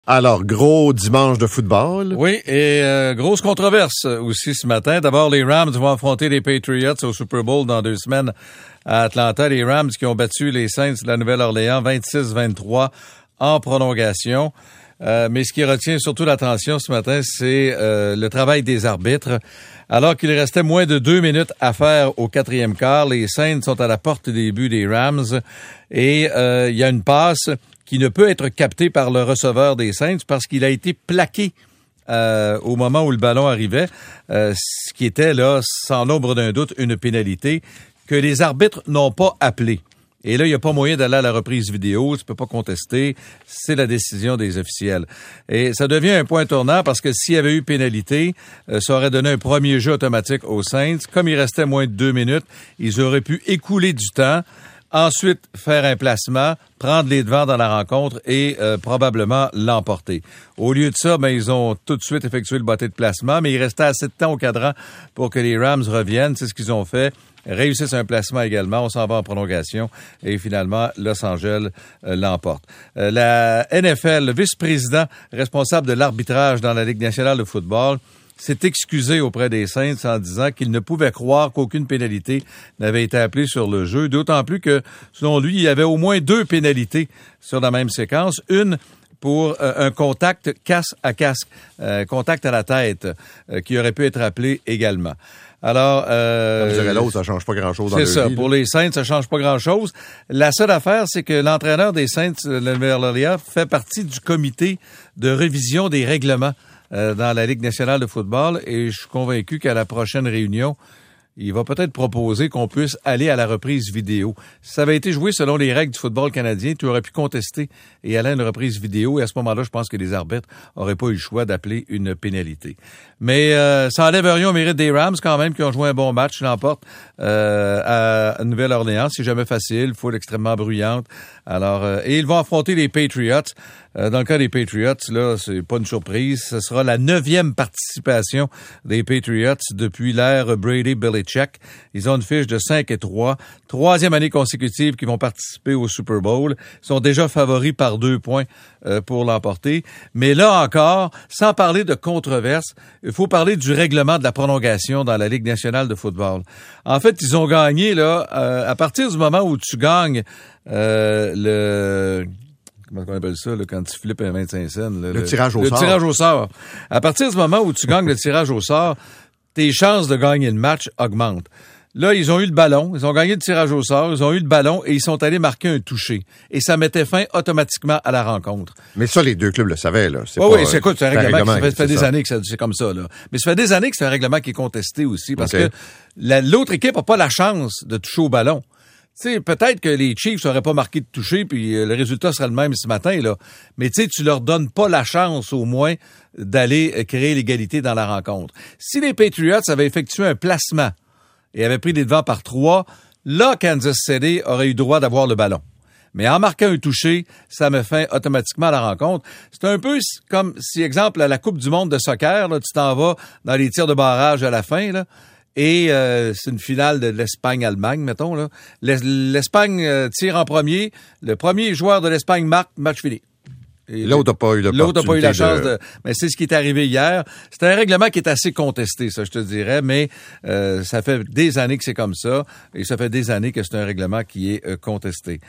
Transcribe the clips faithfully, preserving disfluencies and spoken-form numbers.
Alors, gros dimanche de football. Oui, et euh, grosse controverse aussi ce matin. D'abord, les Rams vont affronter les Patriots au Super Bowl dans deux semaines à Atlanta. Les Rams qui ont battu les Saints de la Nouvelle-Orléans vingt-six vingt-trois en prolongation. Euh, mais ce qui retient surtout l'attention ce matin, c'est euh, le travail des arbitres. Alors qu'il restait moins de deux minutes à faire au quatrième quart, les Saints sont à la porte des buts des Rams et euh, il y a une passe qui ne peut être captée par le receveur des Saints parce qu'il a été plaqué euh, au moment où le ballon arrivait, euh, ce qui était là, sans l'ombre d'un doute, une pénalité que les arbitres n'ont pas appelée. Et là, il n'y a pas moyen d'aller à la reprise vidéo, tu peux pas contester, c'est la décision des officiels. Et ça devient un point tournant parce que s'il y avait eu pénalité, euh, ça aurait donné un premier jeu automatique aux Saints. Comme il restait moins de deux minutes, ils auraient pu écouler du temps, ensuite faire un placement, prendre les devants dans la rencontre et euh, probablement l'emporter. Au lieu de ça, ben, ils ont tout de suite effectué le botté de placement, mais il restait assez de temps au cadran pour que les Rams reviennent. C'est ce qu'ils ont fait. Réussissent un placement également. On s'en va en prolongation et finalement, Los Angeles euh, l'emporte. Euh, la N F L, le vice-président responsable de l'arbitrage dans la Ligue nationale de football, s'est excusé auprès des Saints en disant qu'il ne pouvait croire qu'aucune pénalité n'avait été appelée sur le jeu, d'autant plus que, selon lui, il y avait au moins deux pénalités sur la même séquence. Une pour euh, un contact casque à casque, euh, contact à la tête, euh, qui aurait pu être appelé également. Alors, euh, comme dirait l'autre, ça change pas grand-chose dans c'est le ça. vie, Pour les Saints, ça change pas grand-chose. La seule affaire, c'est que l'entraîneur des Saints de la Nouvelle-Orléans fait partie du comité de révision des règlements euh, dans la Ligue nationale de football et je suis convaincu qu'à la prochaine réunion, il va peut-être proposer qu'on puisse aller à la reprise vidéo. Si ça avait été joué selon les règles du football canadien, tu aurais pu contester et aller à une reprise vidéo. Et à ce moment-là, je pense que les arbitres n'auraient pas eu le choix d'appeler une pénalité. Mais euh, ça enlève rien au mérite des Rams quand même, qui ont joué un bon match, l'emportent euh, à Nouvelle-Orléans. C'est jamais facile, foule extrêmement bruyante. Alors, euh, et ils vont affronter les Patriots. Euh, dans le cas des Patriots, là, c'est pas une surprise. Ce sera la neuvième participation des Patriots depuis l'ère Brady-Belichick. Ils ont une fiche de cinq et trois. Troisième année consécutive qu'ils vont participer au Super Bowl. Ils sont déjà favoris par deux points euh, pour l'emporter. Mais là encore, sans parler de controverse, il faut parler du règlement de la prolongation dans la Ligue nationale de football. En fait, ils ont gagné, là, euh, à partir du moment où tu gagnes euh, le... Comment on appelle ça, là, quand tu flippes un vingt-cinq cents? Là, le, le tirage au le sort. Le tirage au sort. À partir du moment où tu gagnes le tirage au sort, tes chances de gagner le match augmentent. Là, ils ont eu le ballon, ils ont gagné le tirage au sort, ils ont eu le ballon et ils sont allés marquer un toucher. Et ça mettait fin automatiquement à la rencontre. Mais ça, les deux clubs le savaient, là. C'est oui, pas, oui, c'est, écoute, c'est un règlement, règlement qui ça fait, ça fait des ça. années que ça, c'est comme ça, là. Mais ça fait des années que c'est un règlement qui est contesté aussi parce okay. que la, l'autre équipe n'a pas la chance de toucher au ballon. Tu sais, peut-être que les Chiefs n'auraient pas marqué de toucher puis euh, le résultat serait le même ce matin, là. Mais tu sais, tu leur donnes pas la chance, au moins, d'aller euh, créer l'égalité dans la rencontre. Si les Patriots avaient effectué un placement et avaient pris les devants par trois, là, Kansas City aurait eu droit d'avoir le ballon. Mais en marquant un toucher, ça met fin automatiquement à la rencontre. C'est un peu comme si, exemple, à la Coupe du monde de soccer, là, tu t'en vas dans les tirs de barrage à la fin, là. Et euh, c'est une finale de l'Espagne-Allemagne, mettons. Là. L'Espagne euh, tire en premier. Le premier joueur de l'Espagne marque, match fini. Et l'autre n'a pas eu L'autre n'a pas eu la chance de... de... Mais c'est ce qui est arrivé hier. C'est un règlement qui est assez contesté, ça, je te dirais, mais euh, ça fait des années que c'est comme ça. Et ça fait des années que c'est un règlement qui est euh, contesté.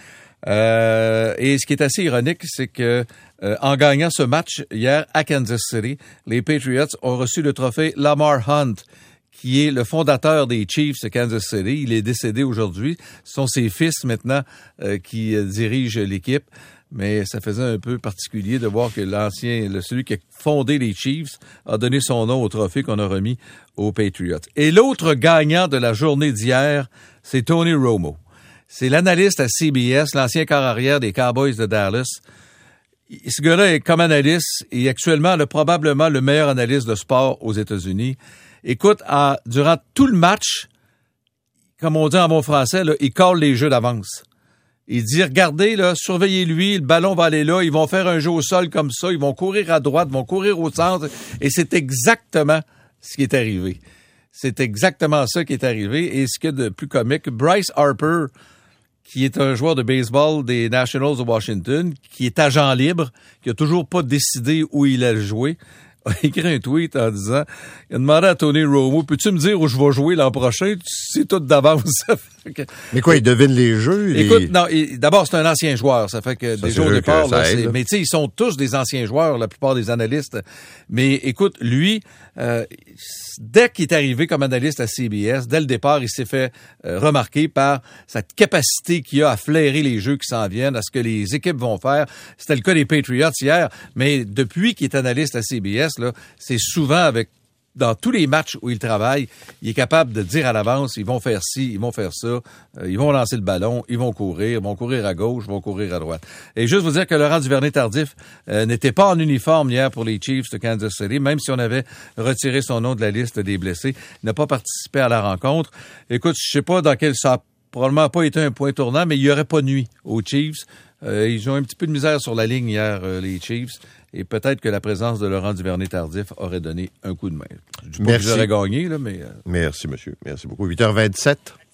Euh, et ce qui est assez ironique, c'est que euh, en gagnant ce match hier à Kansas City, les Patriots ont reçu le trophée Lamar Hunt, qui est le fondateur des Chiefs de Kansas City. Il est décédé aujourd'hui. Ce sont ses fils maintenant euh, qui euh, dirigent l'équipe. Mais ça faisait un peu particulier de voir que l'ancien, le, celui qui a fondé les Chiefs, a donné son nom au trophée qu'on a remis aux Patriots. Et l'autre gagnant de la journée d'hier, c'est Tony Romo. C'est l'analyste à C B S, l'ancien quart arrière des Cowboys de Dallas. Ce gars-là est comme analyste et actuellement le, probablement le meilleur analyste de sport aux États-Unis. Écoute, en, durant tout le match, comme on dit en bon français, là, il colle les jeux d'avance. Il dit, regardez, là, surveillez-lui, le ballon va aller là, ils vont faire un jeu au sol comme ça, ils vont courir à droite, ils vont courir au centre, et c'est exactement ce qui est arrivé. C'est exactement ça qui est arrivé, et ce qu'il y a de plus comique, Bryce Harper, qui est un joueur de baseball des Nationals de Washington, qui est agent libre, qui a toujours pas décidé où il allait jouer, a écrit un tweet en disant, il a demandé à Tony Romo, peux-tu me dire où je vais jouer l'an prochain? C'est tout d'avance. Mais quoi, il devine les jeux? Les... Écoute, non, il, d'abord, c'est un ancien joueur. Ça fait que ça, déjà au départ, là, aide, c'est, là. mais tu sais, ils sont tous des anciens joueurs, la plupart des analystes. Mais écoute, lui, euh, dès qu'il est arrivé comme analyste à C B S, dès le départ, il s'est fait euh, remarquer par cette capacité qu'il a à flairer les jeux qui s'en viennent, à ce que les équipes vont faire. C'était le cas des Patriots hier, mais depuis qu'il est analyste à C B S, là, c'est souvent avec dans tous les matchs où il travaille, il est capable de dire à l'avance, ils vont faire ci, ils vont faire ça, euh, ils vont lancer le ballon, ils vont courir, ils vont courir à gauche, ils vont courir à droite. Et juste vous dire que Laurent Duvernay-Tardif euh, n'était pas en uniforme hier pour les Chiefs de Kansas City, même si on avait retiré son nom de la liste des blessés. Il n'a pas participé à la rencontre. Écoute, je sais pas dans quel ça a probablement pas été un point tournant, mais il n'y aurait pas nuit aux Chiefs. Euh, ils ont un petit peu de misère sur la ligne hier, euh, les Chiefs. Et peut-être que la présence de Laurent Duvernay-Tardif aurait donné un coup de main. Je dis pas qu'ils auraient gagné, là, mais... Euh... Merci, monsieur. Merci beaucoup. huit heures vingt-sept.